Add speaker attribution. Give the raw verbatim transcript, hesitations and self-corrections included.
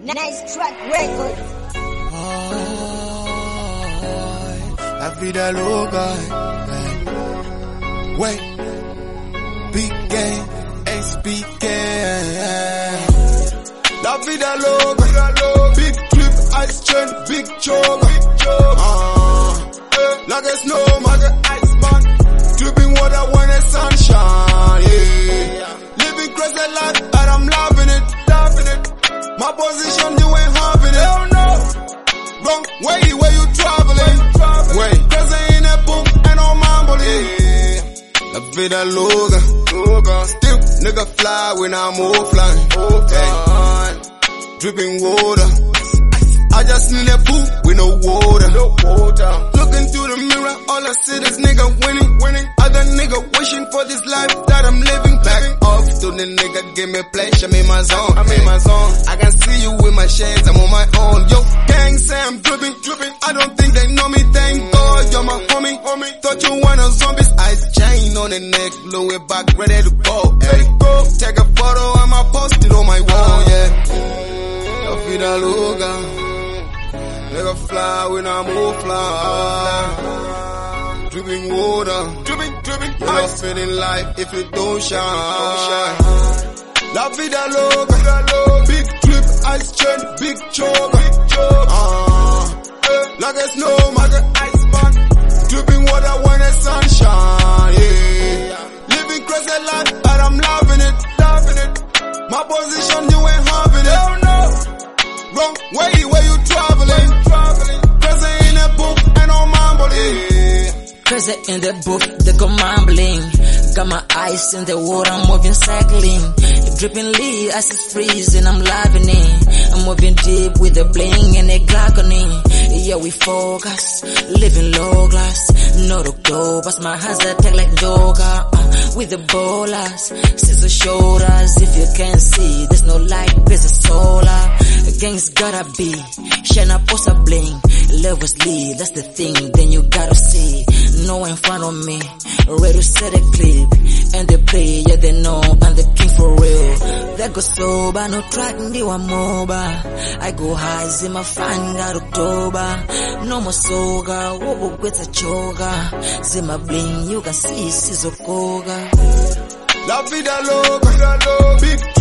Speaker 1: Nice track record.
Speaker 2: Ay, la vida loca. Wait, big game, H B K. La vida loca, big clip, ice chain, big choke. Uh, like a snowman, like an ice man, dripping water when the sunshine. Yeah, living crazy life, and I'm loving it, loving it. My position, you ain't having it. Hell no. Wrong way, where you traveling? Wait, crazy in a boom and I'm mumbling. Yeah. La vida loca, loca. Still, nigga fly when I'm offline. Hey. Dripping water. I just need a boot with no water. No water. Looking through the mirror, all I see is nigga winning, winning. Other nigga wishing for this life that I'm living. Back off to the nigga, give me pleasure, I'm in my zone. I'm in my zone. I can see you with my shades, I'm on my own. Yo, gang say I'm dripping, dripping. I don't think they know me, thank God, you're my homie, homie. Thought you wanted zombies, ice chain on the neck, blow it back, ready to go. Hey, go, take a photo, I'ma post it on my wall, yeah. La vida loca. Nigga fly when I'm all fly. Dripping water, dripping, dripping. You're not feeling life if you don't shine. La vida loca, big clip, ice chain, big choke. Uh, like a snowman, like an ice man, dripping water when the sunshine. Yeah, living crazy life, and I'm loving it, loving it. My position, you ain't having it. Hell no. Wrong way, where you traveling? Crazy in the booth and I'm mumbling.
Speaker 3: Crazy in the booth, they go mumbling. Got my eyes in the water, I'm moving, cycling. Dripping lead, ice is freezing, I'm loving it. I'm moving deep with the bling and the glucony. Yeah, we focus, living low glass. No October's, my hands that take like yoga. Uh, with the bowlers, scissor shoulders. If you can't see, there's no light, there's a solar. Gangs gotta be, shine up, post a bling. Levels lead, that's the thing, then you gotta see. No one in front of me, ready to set a clip. And they play, yeah they know, I'm the king for real. They go sober, no track, they want moba. I go high, see my fan got October. No more soga, wobo get a choga. See my bling, you can see, see Zokoga.
Speaker 2: La vida loca, big